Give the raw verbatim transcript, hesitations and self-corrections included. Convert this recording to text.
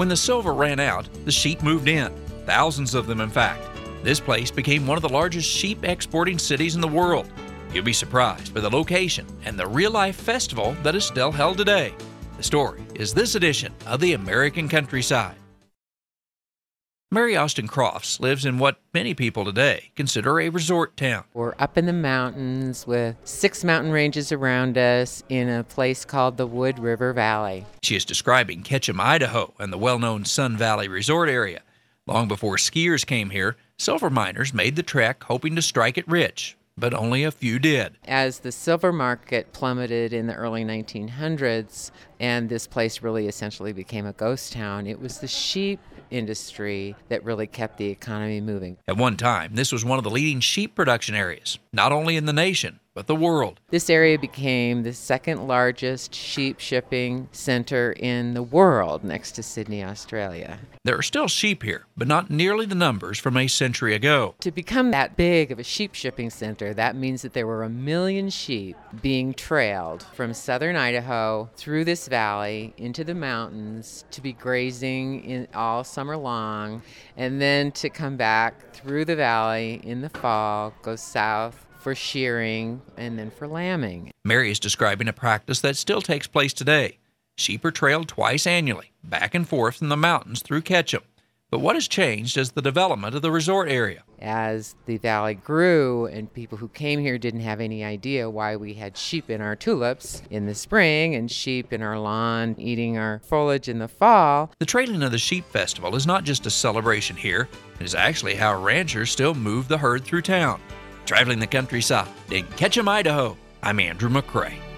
When the silver ran out, the sheep moved in, thousands of them in fact. This place became one of the largest sheep exporting cities in the world. You'll be surprised by the location and the real-life festival that is still held today. The story is this edition of the American Countryside. Mary Austin Crofts lives in what many people today consider a resort town. We're up in the mountains with six mountain ranges around us in a place called the Wood River Valley. She is describing Ketchum, Idaho, and the well-known Sun Valley Resort area. Long before skiers came here, silver miners made the trek hoping to strike it rich, but only a few did. As the silver market plummeted in the early nineteen hundreds, and this place really essentially became a ghost town, it was the sheep industry that really kept the economy moving. At one time, this was one of the leading sheep production areas, not only in the nation, but the world. This area became the second largest sheep shipping center in the world, next to Sydney, Australia. There are still sheep here, but not nearly the numbers from a century ago. To become that big of a sheep shipping center, that means that there were a million sheep being trailed from southern Idaho through this valley into the mountains to be grazing in all summer long, and then to come back through the valley in the fall, go south for shearing, and then for lambing. Mary is describing a practice that still takes place today. Sheep are trailed twice annually, back and forth from the mountains through Ketchum. But what has changed is the development of the resort area. As the valley grew and people who came here didn't have any idea why we had sheep in our tulips in the spring and sheep in our lawn eating our foliage in the fall. The trailing of the Sheep Festival is not just a celebration here. It is actually how ranchers still move the herd through town. Traveling the countryside in Ketchum, Idaho, I'm Andrew McCrae.